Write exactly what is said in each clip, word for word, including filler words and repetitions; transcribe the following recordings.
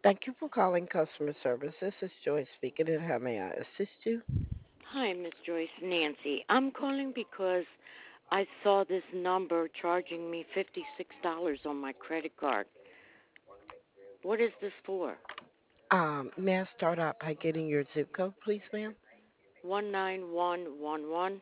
Thank you for calling customer service. This is Joy speaking, and how may I assist you? Hi, Miss Joyce. Nancy. I'm calling because I saw this number charging me fifty-six dollars on my credit card. What is this for? Um, may I start out by getting your zip code, please, ma'am? one nine one one one.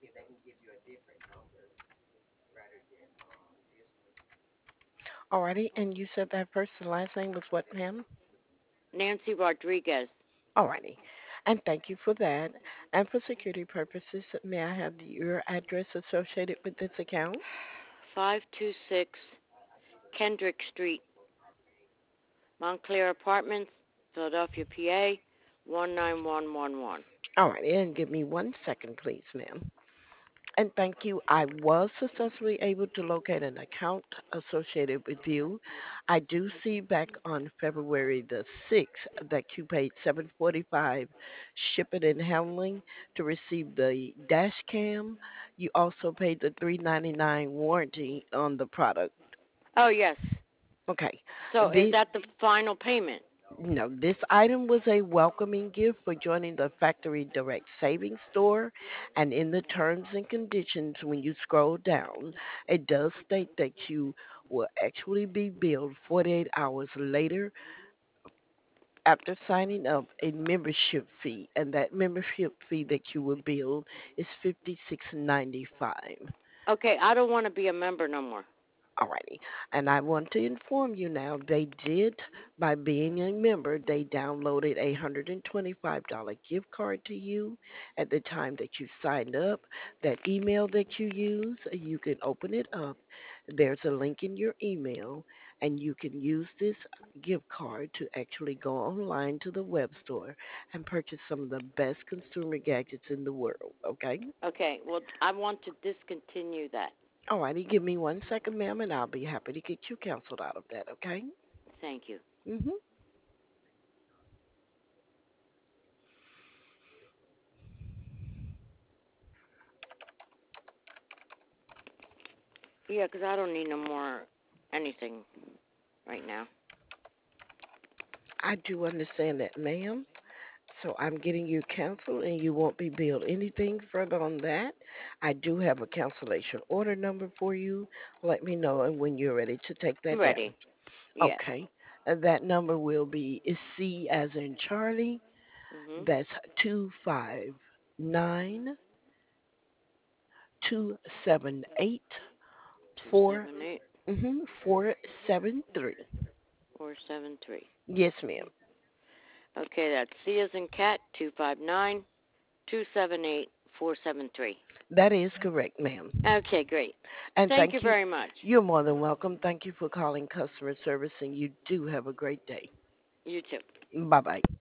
Alrighty, and you said that first and last name was what, ma'am? Nancy Rodriguez. Alrighty, and thank you for that. And for security purposes, may I have your address associated with this account? five two six Kendrick Street, Montclair Apartments, Philadelphia, P A one nine one one one. Alrighty, and give me one second, please, ma'am. And thank you. I was successfully able to locate an account associated with you. I do see back on February the sixth that you paid seven forty-five shipping and handling to receive the dash cam. You also paid the three ninety-nine warranty on the product. Oh, yes. Okay. So is The that the final payment? no, this item was a welcoming gift for joining the Factory Direct Savings Store. And in the terms and conditions, when you scroll down, it does state that you will actually be billed forty-eight hours later after signing up a membership fee. And that membership fee that you will bill is fifty-six ninety-five. Okay, I don't want to be a member no more. Alrighty. And I want to inform you now, they did, by being a member, they downloaded a one hundred twenty-five dollars gift card to you at the time that you signed up. That email that you use, you can open it up. There's a link in your email, and you can use this gift card to actually go online to the web store and purchase some of the best consumer gadgets in the world, okay? Okay, well, I want to discontinue that. Alrighty, give me one second, ma'am, and I'll be happy to get you canceled out of that, okay? Thank you. Mhm. Yeah, 'cause I don't need no more anything right now. I do understand that, ma'am. So I'm getting you canceled, and you won't be billed anything further on that. I do have a cancellation order number for you. Let me know and when you're ready to take that down. Ready? Yes. Okay. And that number will be is C as in Charlie. Mhm. That's two five nine two seven eight Two four seven eight mhm four seven three. four seven three. Yes, ma'am. Okay, that's C as in cat. Two five nine two seven eight four seven three. That is correct, ma'am. Okay, great. And Thank thank you you. very much. You're more than welcome. Thank you for calling customer service, and you do have a great day. You too. Bye bye.